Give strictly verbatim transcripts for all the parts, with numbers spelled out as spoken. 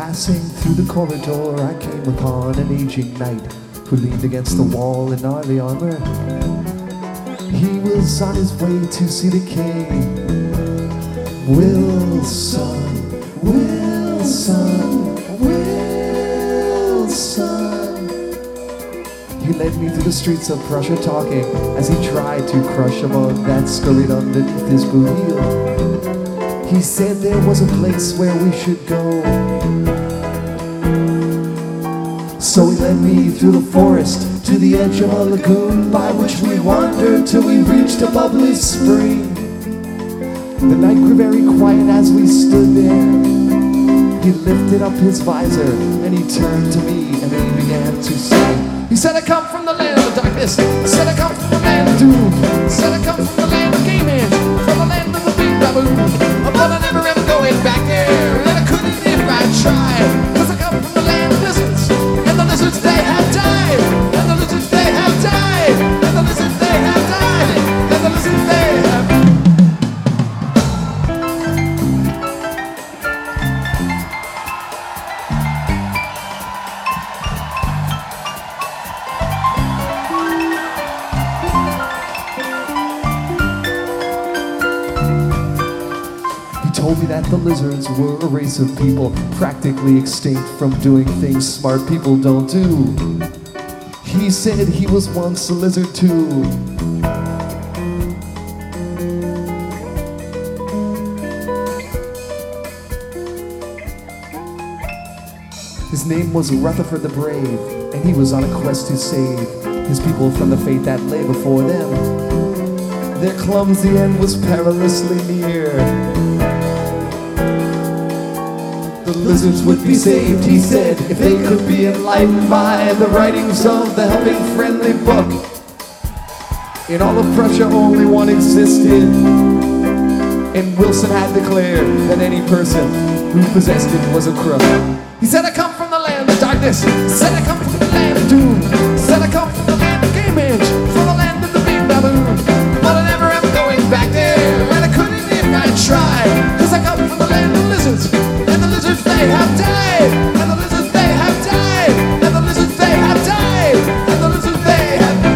Passing through the corridor, I came upon an aging knight who leaned against the wall in gnarly armor. He was on his way to see the king. Wilson, Wilson, Wilson. He led me through the streets of Prussia, talking as he tried to crush a mug that scurried underneath his boot heel. He said there was a place where we should go. So he led me through the forest to the edge of a lagoon, by which we wandered till we reached a bubbly spring. The night grew very quiet as we stood there. He lifted up his visor and he turned to me and he began to sing. He said, I come from the land of darkness. He said, I come from the land of doom. He said, I come from the land of gay men, from the land of the big baboon. But I'm never ever going back there, and I couldn't if I tried. Cause I come from the land of lizards, and the lizards they have died, and the lizards they have died, and the lizards they have died, and the lizards they have died. Told me that the lizards were a race of people practically extinct from doing things smart people don't do. He said he was once a lizard too. His name was Rutherford the Brave, and he was on a quest to save his people from the fate that lay before them. Their clumsy end was perilously near. The lizards would be saved, he said, if they could be enlightened by the writings of the Helping Friendly book. In all of Prussia only one existed, and Wilson had declared that any person who possessed it was a crook. He said, I come from the land of darkness. He said, I come from the land of doom. He said, I come from the land of game edge, from the land of the big baboon. But I never am going back there, and I couldn't if I tried. Cause I come from the land of lizards, and the lizards they have died, and the lizards they have died, and the lizards they have died, and the lizards they have died.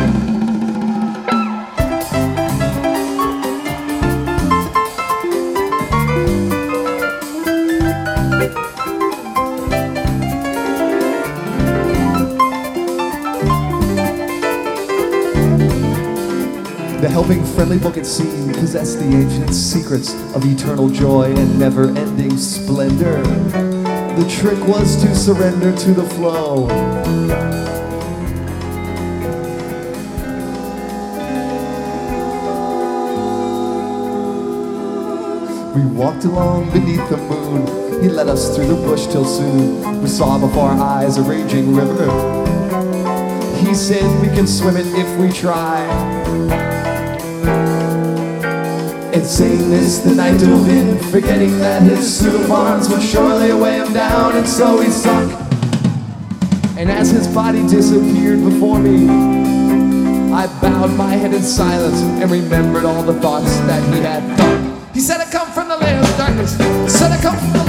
The Helping Friendly book, it seemed, possessed the ancient secrets of eternal joy and never-ending splendor. The trick was to surrender to the flow. We walked along beneath the moon. He led us through the bush till soon we saw before our eyes a raging river. He said we can swim it if we try. And saying this, the night dove in, forgetting that his suit of arms would surely weigh him down, and so he sunk. And as his body disappeared before me, I bowed my head in silence and remembered all the thoughts that he had thought. He said, I come from the land of darkness. He said, I come from the